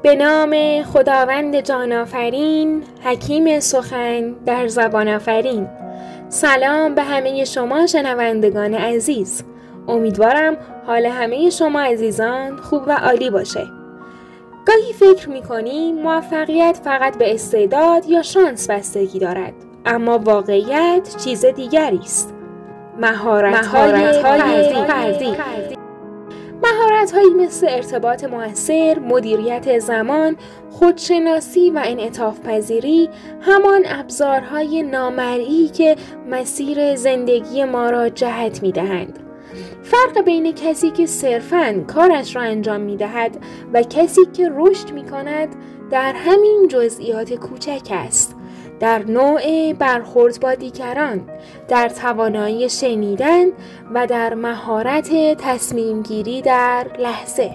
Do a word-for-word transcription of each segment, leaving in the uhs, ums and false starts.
به نام خداوند جان آفرین، حکیم سخن در زبان آفرین. سلام به همه شما شنوندگان عزیز. امیدوارم حال همه شما عزیزان خوب و عالی باشه. گاهی فکر می‌کنیم موفقیت فقط به استعداد یا شانس بستگی دارد، اما واقعیت چیز دیگری است. مهارت‌های فردی. مهارت‌هایی مثل ارتباط مؤثر، مدیریت زمان، خودشناسی و انعطاف پذیری همان ابزارهای نامرئی که مسیر زندگی ما را جهت می‌دهند. فرق بین کسی که صرفاً کارش را انجام می‌دهد و کسی که رشد می‌کند در همین جزئیات کوچک است، در نوع برخورد با دیگران، در توانایی شنیدن و در مهارت تصمیم گیری در لحظه.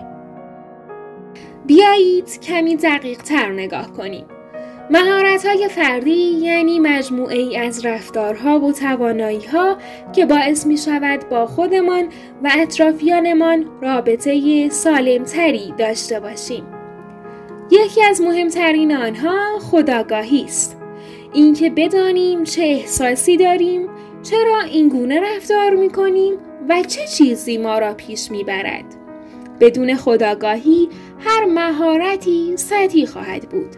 بیایید کمی دقیق تر نگاه کنیم. مهارت‌های فردی یعنی مجموعه ای از رفتارها و توانایی‌ها که باعث می‌شود با خودمان و اطرافیانمان رابطه سالم‌تری داشته باشیم. یکی از مهمترین آنها خودآگاهی است. اینکه بدانیم چه احساسی داریم، چرا این گونه رفتار می‌کنیم و چه چیزی ما را پیش می‌برد. بدون خودآگاهی هر مهارتی سطحی خواهد بود.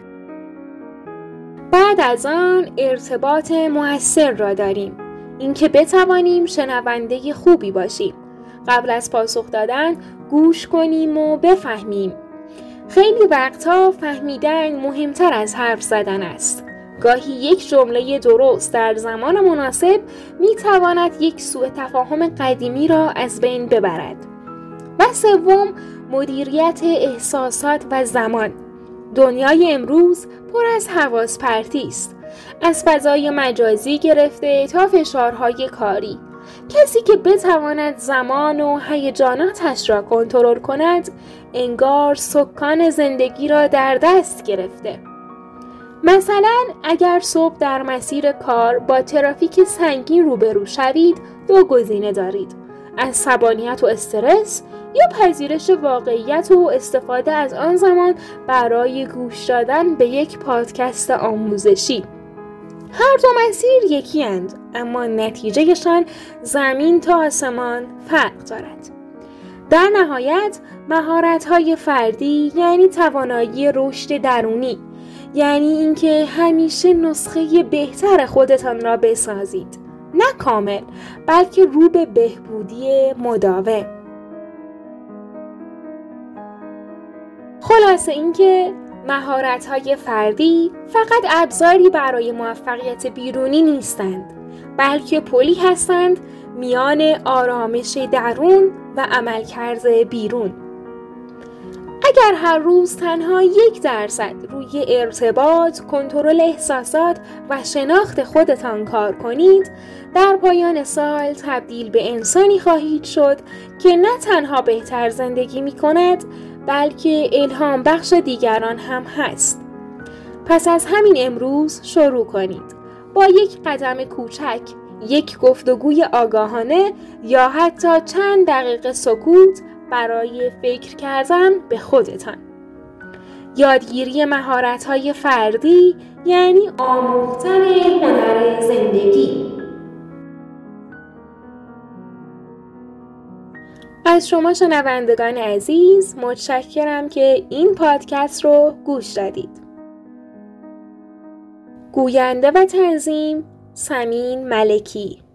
بعد از آن ارتباط مؤثر را داریم. اینکه بتوانیم شنونده خوبی باشیم. قبل از پاسخ دادن گوش کنیم و بفهمیم. خیلی وقتها فهمیدن مهمتر از حرف زدن است. گاهی یک جمله درست در زمان مناسب می تواند یک سوء تفاهم قدیمی را از بین ببرد. و سوم، مدیریت احساسات و زمان. دنیای امروز پر از حواس پرتی است. از فضای مجازی گرفته تا فشارهای کاری. کسی که بتواند زمان و هیجاناتش را کنترل کند، انگار سکان زندگی را در دست گرفته. مثلا اگر صبح در مسیر کار با ترافیک سنگین روبرو شوید، دو گزینه دارید: عصبانیت و استرس یا پذیرش واقعیت و استفاده از آن زمان برای گوش دادن به یک پادکست آموزشی. هر دو مسیر یکی اند، اما نتیجهشان زمین تا آسمان فرق دارد. در نهایت مهارت‌های فردی یعنی توانایی رشد درونی، یعنی اینکه همیشه نسخه بهتر خودتان را بسازید، نه کامل بلکه رو به بهبودی مداوم. خلاصه اینکه مهارت‌های فردی فقط ابزاری برای موفقیت بیرونی نیستند، بلکه پلی هستند میان آرامش درون و عملکرد بیرون. اگر هر روز تنها یک درصد روی ارتباط، کنترل احساسات و شناخت خودتان کار کنید، در پایان سال تبدیل به انسانی خواهید شد که نه تنها بهتر زندگی می کند، بلکه الهام بخش دیگران هم هست. پس از همین امروز شروع کنید. با یک قدم کوچک، یک گفتگوی آگاهانه یا حتی چند دقیقه سکوت برای فکر کردن به خودتان. یادگیری مهارت‌های فردی یعنی آموختن هنر زندگی. از شما شنوندگان عزیز متشکرم که این پادکست رو گوش دادید. گوینده و تنظیم سمین ملکی.